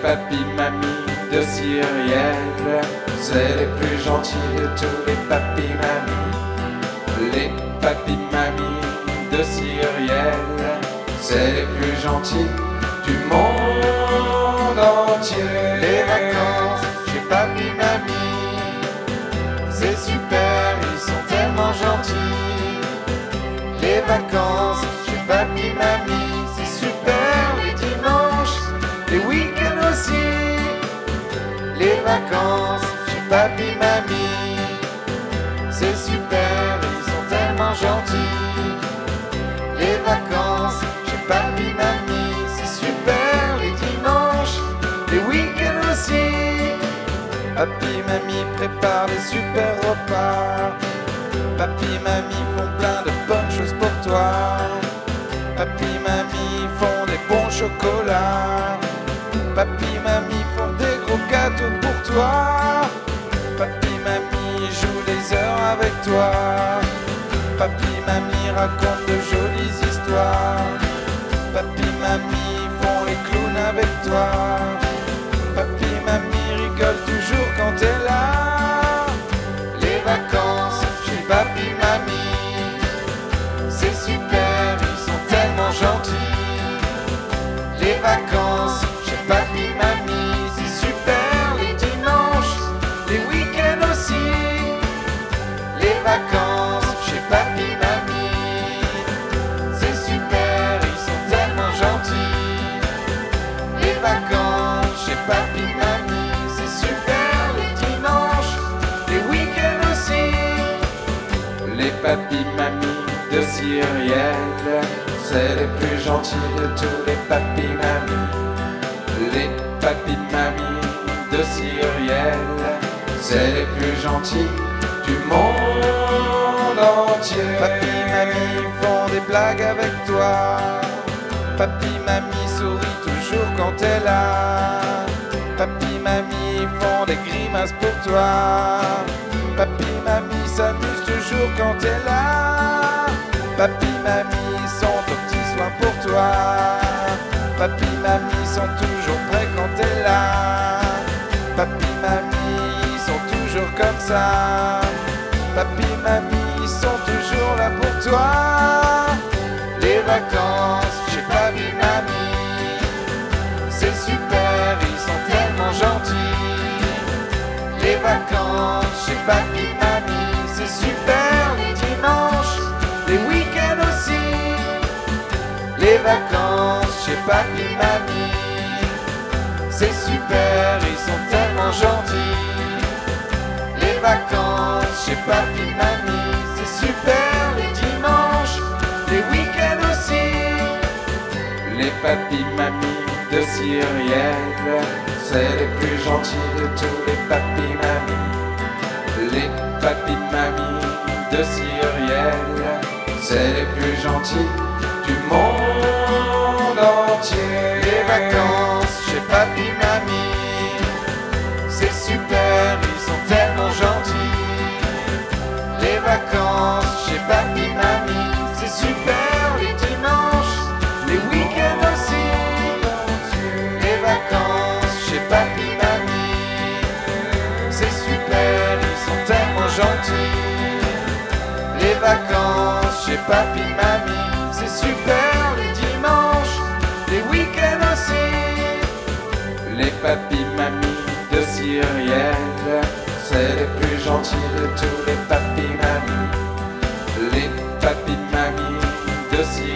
papis mamies de Cyrielle, c'est les plus gentils de tous les papis mamies. Les papis mamies de Cyrielle, c'est les plus gentils du monde entier. Les vacances chez papy mamie, c'est super, ils sont tellement gentils. Les vacances chez papy mamie, c'est super, les dimanches, les week-ends aussi. Les vacances chez papy mamie, c'est super, ils sont tellement gentils. Les vacances chez papy mamie, c'est super, les dimanches, les week-ends aussi. Papy mamie prépare des super repas. Papy mamie font plein de bonnes choses pour toi. Papy mamie font des bons chocolats. Papy mamie font des gros gâteaux pour toi. Papy mamie joue des heures avec toi. Papy mamie raconte de jolies histoires. Papy mamie font les clowns avec toi. Papy mamie rigole toujours quand t'es là. Les vacances chez papy mamie, c'est super, ils sont tellement gentils. Les vacances chez papy mamie, c'est super, les dimanches, les week-ends aussi. Les vacances chez papy mamie, c'est super, ils sont tellement gentils. Les vacances chez papy mamie, c'est super, les dimanches, les week-ends aussi. Les papy mamies de Cyrielle, c'est les plus gentils de tous les papy mamies. Les papy mamies de Cyrielle, c'est les plus gentils du monde entier. Papy mamie font des blagues avec toi. Papy mamie sourit toujours quand t'es là. Papy mamie font des grimaces pour toi. Papy mamie s'amuse toujours quand t'es là. Papy mamie sont aux petits soins pour toi. Papy mamie sont toujours prêts quand t'es là. Papy mamie sont toujours comme ça. Papy mamie sont toujours là pour toi. Les vacances chez papy mamie, c'est super, ils sont tellement gentils. Les vacances chez papy mamie, c'est super, les dimanches, les week-ends aussi. Les vacances chez papy mamie, c'est super, ils sont tellement gentils. Les vacances chez papy mamie, c'est super, les dimanches, les week-ends aussi. Les papy mamies de Cyrielle, c'est les plus gentils de tous les papy mamies. Les papy mamies de Cyrielle, c'est les plus gentils du monde entier. Les vacances chez papy mamie, c'est super, ils sont tellement gentils. Les vacances chez papy mamie, c'est super, les dimanches, les week-ends aussi. Les vacances chez papy mamie, c'est super, ils sont tellement gentils. Les vacances chez papy mamie, c'est super, les dimanches, les week-ends aussi. Les papy mamies de Cyrielle, c'est les plus gentils de tous les papy mamies. Les papy mamies de Cyrielle,